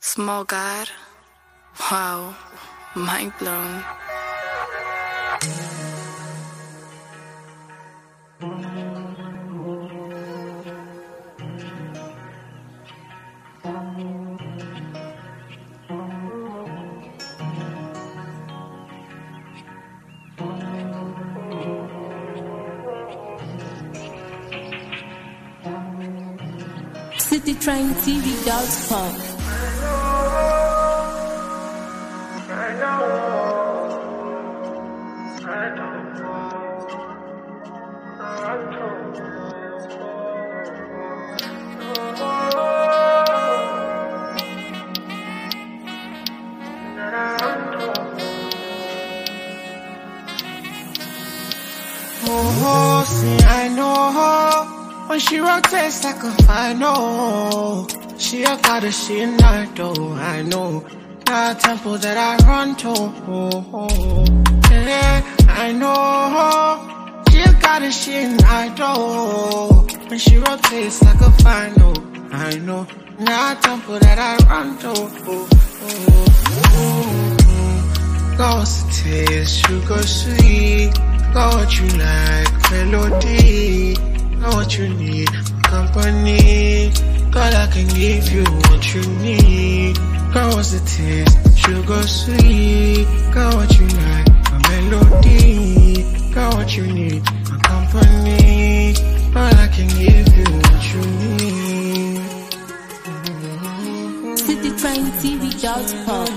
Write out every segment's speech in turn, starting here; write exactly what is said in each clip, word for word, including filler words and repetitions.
Small God? Wow, mind blown. City Train T V dot com. Oh, see, I know her. When she rotates like a final, she a goddess, she a Naruto, I know. Now a temple that I run to, oh, oh. Yeah, I know. She a goddess, she a Naruto. When she rotates like a final, I know. Now a temple that I run to, oh, oh, oh. Got what's the taste, sugar sweet. Got what you like, melody. Got what you need, company. God, I can give you what you need. Got what's the taste, sugar sweet. Got what you like, a melody. Got what you need, a company. God, I can give you what you need. City Train T V dot com.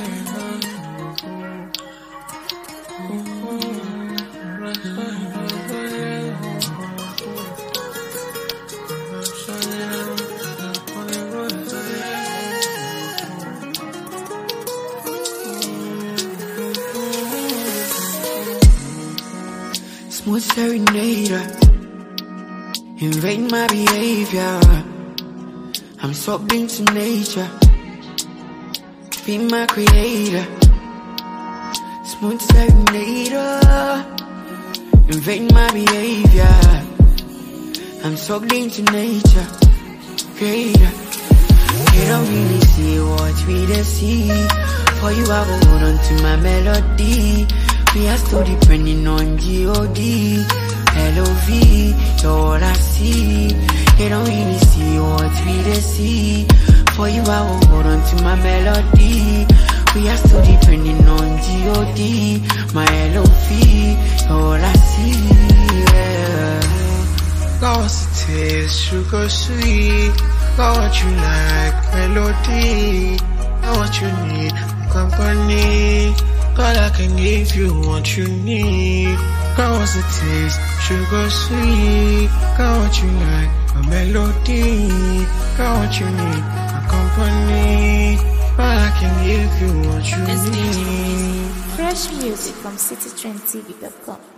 Smooth serenader, invade my behavior. I'm sucked into nature, be my creator. Smooth serenader, invade my behavior. I'm sucked into nature, creator. You don't really see what we dey see. For you I will hold on to my melody. We are still depending on G O D, L O V, you're all I see. You don't really see what we dey see. For you I will hold on to my melody. We are still depending on G O D, my L O V, you're all I see, yeah. Got what's the taste, sugar sweet. Got what you like, melody. Got what you need, company. God, I can give you what you need. Got what's the taste, sugar sweet. Got what you like, a melody. Got what you need, a company. God, I can give you what you need. Fresh music from City Train T V dot com.